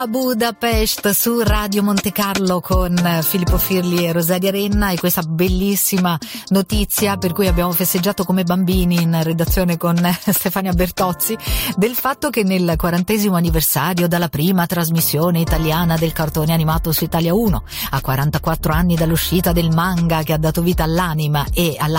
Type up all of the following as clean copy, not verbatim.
A Budapest su Radio Monte Carlo con Filippo Firli e Rosaria Renna, e questa bellissima notizia per cui abbiamo festeggiato come bambini in redazione con Stefania Bertozzi, del fatto che nel 40° anniversario dalla prima trasmissione italiana del cartone animato su Italia 1, a 44 anni dall'uscita del manga che ha dato vita all'anime, e a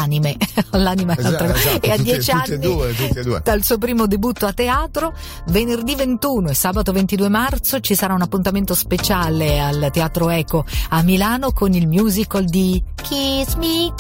10 anni tutti e due. dal suo primo debutto a teatro, venerdì 21 e sabato 22 marzo ci sarà un appuntamento speciale al Teatro Eco a Milano con il musical di Kiss Me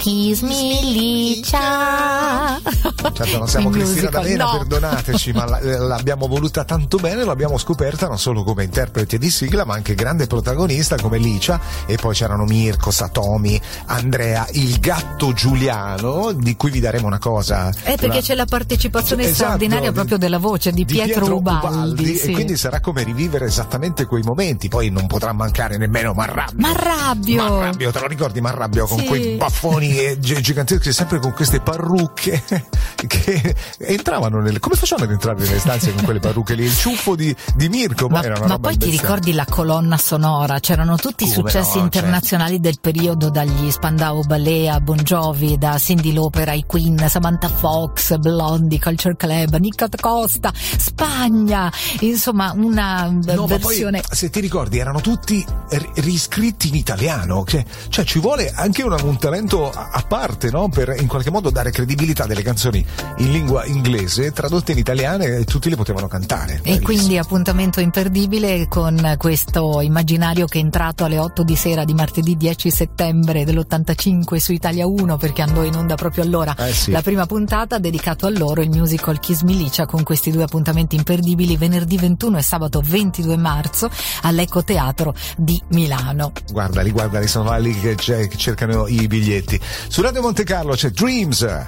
Licia. Certo, non siamo Cristina D'Avena, no. Perdonateci, ma l'abbiamo voluta tanto bene, l'abbiamo scoperta non solo come interprete di sigla ma anche grande protagonista come Licia, e poi c'erano Mirko, Satomi, Andrea, il gatto Giuliano, di cui vi daremo una cosa. Perché c'è la partecipazione straordinaria proprio della voce di Pietro Ubaldi, sì. E quindi sarà come rivivere esattamente quei momenti. Poi non potrà mancare nemmeno Marrabbio, te lo ricordi Marrabbio con quei baffoni giganteschi, sempre con queste parrucche che entravano come facevano ad entrare nelle stanze con quelle parrucche lì, il ciuffo di Mirko, ma poi ti ricordi la colonna sonora? C'erano tutti i successi internazionali del periodo, dagli Spandau Ballet a Bon Jovi, da Cyndi Lauper ai Queen, Samantha Fox, Blondie, Culture Club, Nicca Costa, Spagna, insomma una versione. Poi, se ti ricordi, erano tutti riscritti in italiano, cioè ci vuole anche un talento a parte, no? Per in qualche modo dare credibilità delle canzoni in lingua inglese tradotte in italiano, e tutti le potevano cantare. E quindi appuntamento imperdibile con questo immaginario che è entrato alle 8 di sera di martedì 10 settembre dell'85 su Italia 1, perché andò in onda proprio allora la prima puntata, dedicato a loro, il musical Kiss Me Licia, con questi due appuntamenti imperdibili venerdì 21 e sabato 22 marzo all'Eco Teatro di Milano. Guardali, sono lì che cercano i biglietti. Su Radio Monte Carlo c'è Dreams.